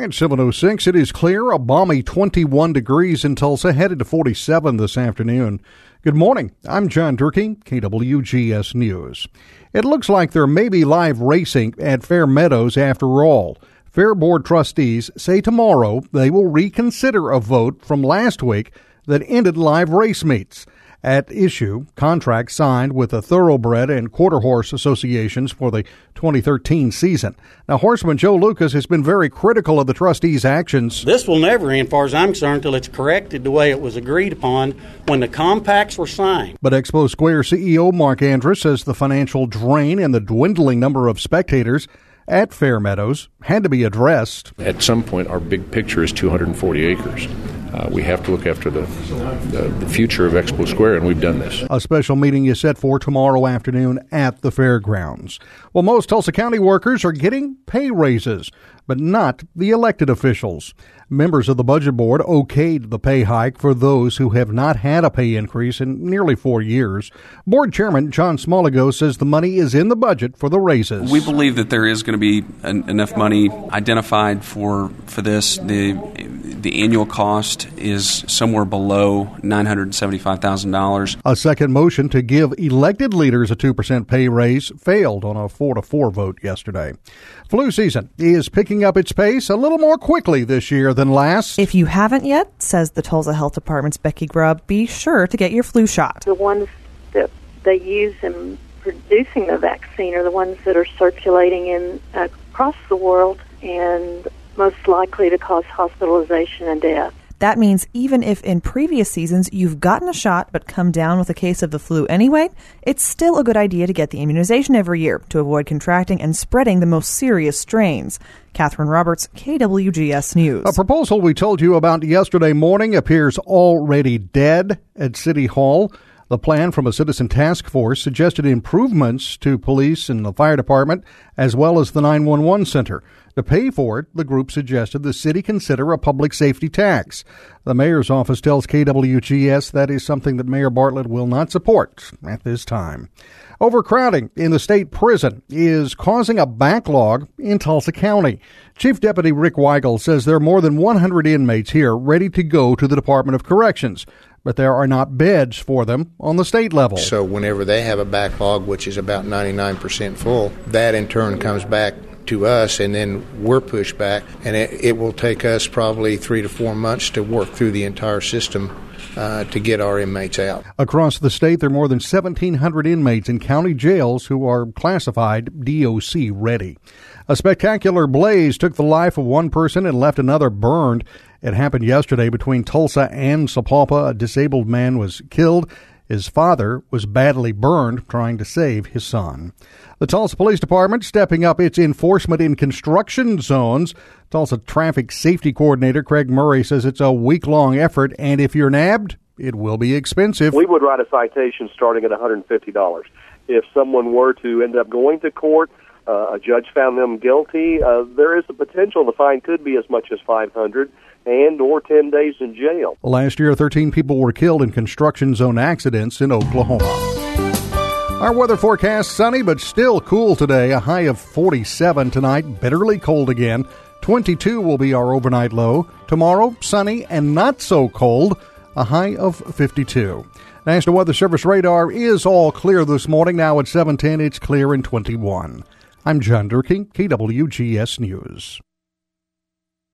At 7:06, it is clear, a balmy 21 degrees in Tulsa, headed to 47 this afternoon. Good morning. I'm John Durkee, KWGS News. It looks like there may be live racing at Fair Meadows after all. Fair Board trustees say tomorrow they will reconsider a vote from last week that ended live race meets. At issue, contracts signed with the Thoroughbred and Quarter Horse Associations for the 2013 season. Now, horseman Joe Lucas has been very critical of the trustees' actions. This will never end, as far as I'm concerned, until it's corrected the way it was agreed upon when the compacts were signed. But Expo Square CEO Mark Andrus says the financial drain and the dwindling number of spectators at Fair Meadows had to be addressed. At some point, our big picture is 240 acres. We have to look after the future of Expo Square, and we've done this. A special meeting is set for tomorrow afternoon at the fairgrounds. Well, most Tulsa County workers are getting pay raises, but not the elected officials. Members of the Budget Board okayed the pay hike for those who have not had a pay increase in nearly 4 years. Board Chairman John Smoligo says the money is in the budget for the raises. We believe that there is going to be enough money identified for this. The annual cost is somewhere below $975,000. A second motion to give elected leaders a 2% pay raise failed on a 4-4 vote yesterday. Flu season is picking up its pace a little more quickly this year than last. If you haven't yet, says the Tulsa Health Department's Becky Grubb, be sure to get your flu shot. The ones that they use in producing the vaccine are the ones that are circulating in across the world and most likely to cause hospitalization and death. That means even if in previous seasons you've gotten a shot but come down with a case of the flu anyway, it's still a good idea to get the immunization every year to avoid contracting and spreading the most serious strains. Catherine Roberts, KWGS News. A proposal we told you about yesterday morning appears already dead at City Hall. The plan from a citizen task force suggested improvements to police and the fire department, as well as the 911 center. To pay for it, the group suggested the city consider a public safety tax. The mayor's office tells KWGS that is something that Mayor Bartlett will not support at this time. Overcrowding in the state prison is causing a backlog in Tulsa County. Chief Deputy Rick Weigel says there are more than 100 inmates here ready to go to the Department of Corrections, but there are not beds for them on the state level. So whenever they have a backlog, which is about 99% full, that in turn comes back to us, and then we're pushed back, and it will take us probably 3 to 4 months to work through the entire system to get our inmates out. Across the state, there are more than 1,700 inmates in county jails who are classified DOC ready. A spectacular blaze took the life of one person and left another burned. It happened yesterday between Tulsa and Sapulpa. A disabled man was killed. His father was badly burned trying to save his son. The Tulsa Police Department stepping up its enforcement in construction zones. Tulsa Traffic Safety Coordinator Craig Murray says it's a week-long effort, and if you're nabbed, it will be expensive. We would write a citation starting at $150. If someone were to end up going to court, a judge found them guilty, there is the potential the fine could be as much as $500 and or 10 days in jail. Last year, 13 people were killed in construction zone accidents in Oklahoma. Our weather forecast, sunny but still cool today. A high of 47 tonight, bitterly cold again. 22 will be our overnight low. Tomorrow, sunny and not so cold, a high of 52. National Weather Service radar is all clear this morning. Now at 7:10, it's clear in 21. I'm John Durkee, KWGS News.